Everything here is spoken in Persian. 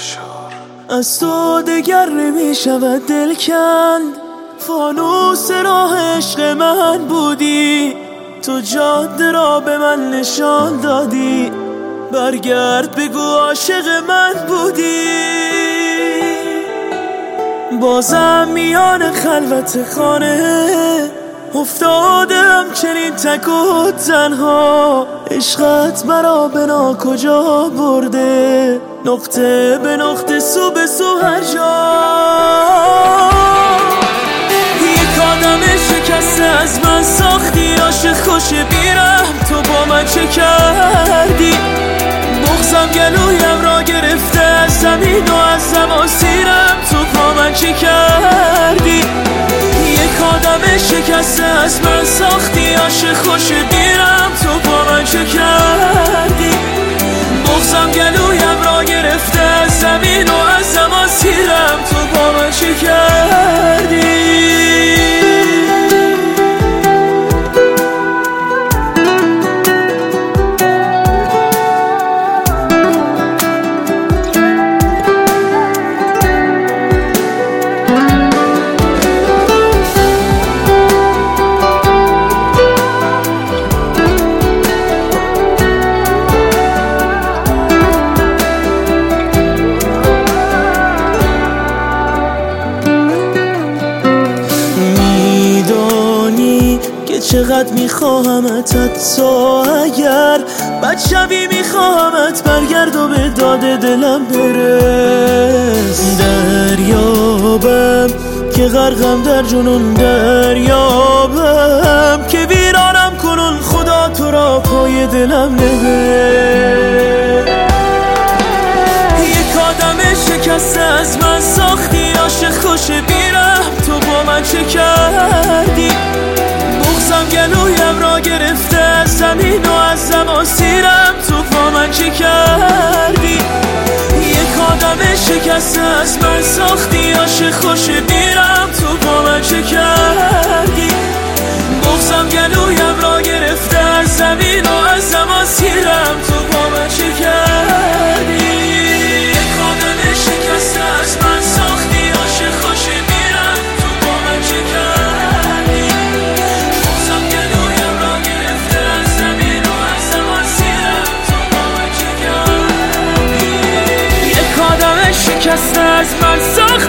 از تو دگر نمیشود دل کند، فانوس راه عشق من بودی، تو جاده را به من نشان دادی، برگرد بگو عاشق من بودی. بازم میان خلوت خانه افتادم چنین تک و تنها، عشقت مرا به ناکجا برده، نقطه به نقطه سو به سو هر جا. یک آدم شکسته از من ساختی، عاشق خوش بیرم تو با من چه کردی؟ بغضم گلویم را گرفته از زمین و از زماسیرم تو با من چه کردی؟ یک آدم شکسته از من ساختی، عاشق خوش بیرم تو با من چه کردی؟ بغضم گلویم را گرفته از زمین و از زماسیرم تو با من چه کردی؟ چقدر میخواهمت، حتی اگر بد شوی میخواهمت برگرد و به داد دلم برس. دریابم که غرقم در جنون، دریابم که ویرانم کنون، خدا تو را پای دلم نبر. یک آدم شکسته از من ساختی، عاشق خوش بیرم تو با من چه کردی؟ بغضم گلویم را گرفته از زمین و از زماسیرم تو با من چه کردی؟ یک آدم شکسته از من ساختی، عاشق خوش بیرم تو با من چه کردی؟ بغضم گلویم را گرفته از زمین و از زماسیرم تو با من چه کردی؟ یک آدم شکسته از من ساختی، عاشق خوش بیرم تو با من چه کردی؟ بغضم گلویم را گرفته از زمین و از زماسیرم تو با من چه کردی؟ یک آدم شکسته از من ساختی